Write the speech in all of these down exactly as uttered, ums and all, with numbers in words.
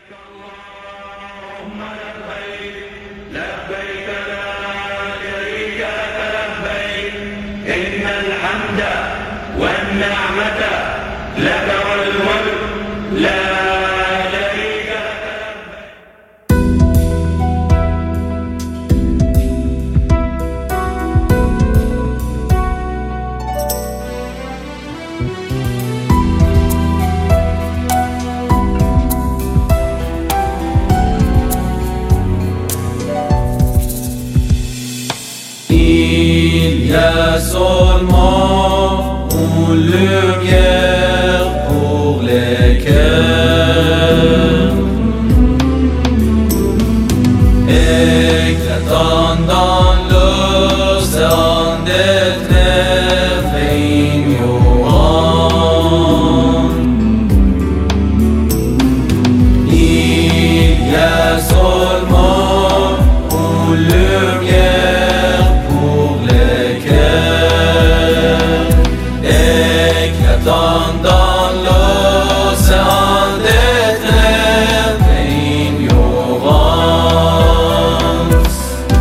اللهم لبيك لبيك لا شريك لك لبيك إن الحمد والنعمة لك والملك لا شريك Il y a seulement une lumière pour les cœurs, éclatant dans l'océan des ténèbres ignorantes. Il y a seulement une lumière dans l'océan des ténèbres ignorantes.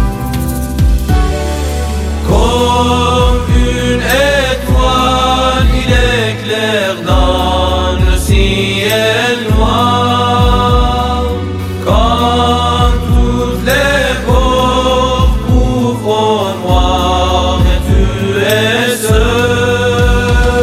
Comme une étoile, il éclaire dans le ciel noir, quand toutes les pauvres couvrent au noir et tu es seul.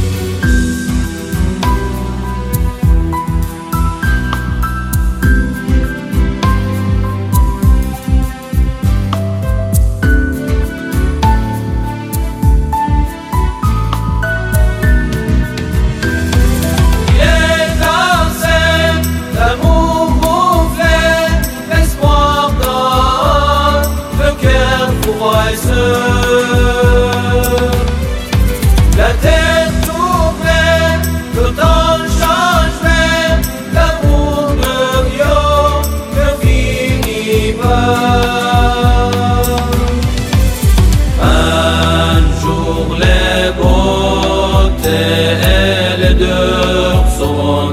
La tête tournée, le temps changeait, l'amour de Dieu ne finit pas. Un jour les beautés et les deurs seront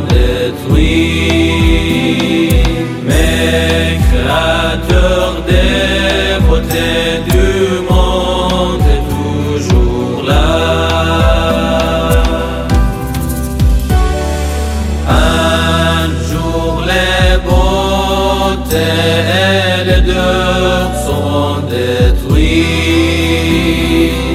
détruits, mais créateurs des beautés du monde est toujours là. Un jour les beautés et les deurs seront détruits,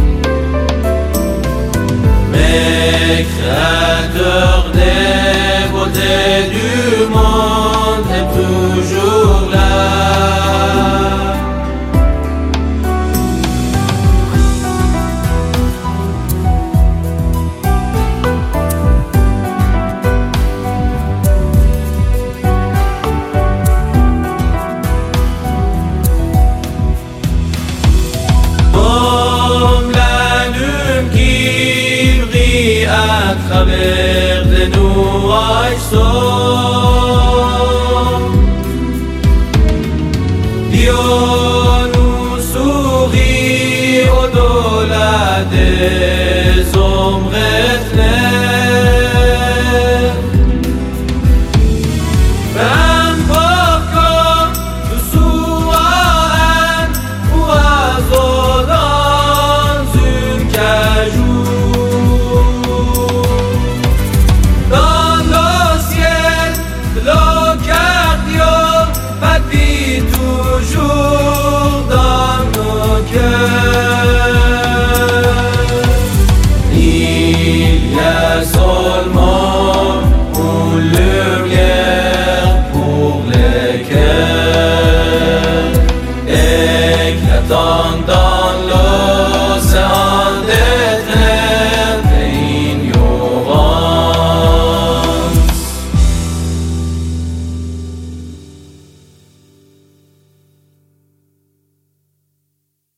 mais créateur des beautés du monde est toujours là. À travers des nuages sombres,